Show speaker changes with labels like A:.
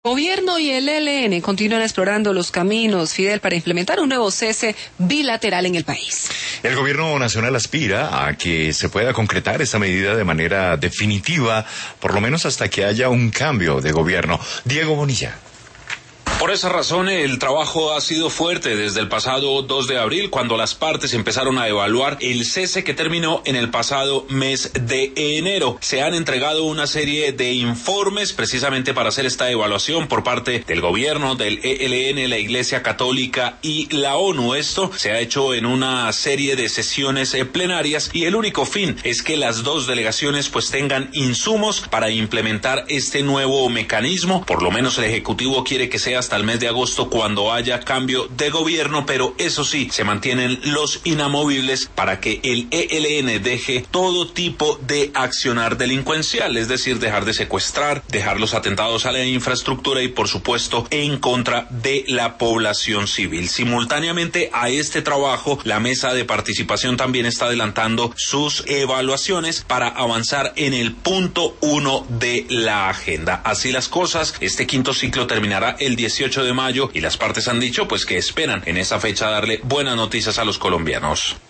A: El gobierno y el ELN continúan explorando los caminos, Fidel, para implementar un nuevo cese bilateral en el país.
B: El gobierno nacional aspira a que se pueda concretar esta medida de manera definitiva, por lo menos hasta que haya un cambio de gobierno. Diego Bonilla.
C: Por esa razón, el trabajo ha sido fuerte desde el pasado 2 de abril, cuando las partes empezaron a evaluar el cese que terminó en el pasado mes de enero. Se han entregado una serie de informes precisamente para hacer esta evaluación por parte del gobierno, del ELN, la Iglesia Católica y la ONU. Esto se ha hecho en una serie de sesiones plenarias y el único fin es que las dos delegaciones pues tengan insumos para implementar este nuevo mecanismo. Por lo menos el Ejecutivo quiere que sea hasta el mes de agosto cuando haya cambio de gobierno, pero eso sí, se mantienen los inamovibles para que el ELN deje todo tipo de accionar delincuencial, es decir, dejar de secuestrar, dejar los atentados a la infraestructura y, por supuesto, en contra de la población civil. Simultáneamente a este trabajo, la mesa de participación también está adelantando sus evaluaciones para avanzar en el punto 1 de la agenda. Así las cosas, este quinto ciclo terminará el 18 de mayo y las partes han dicho pues que esperan en esa fecha darle buenas noticias a los colombianos.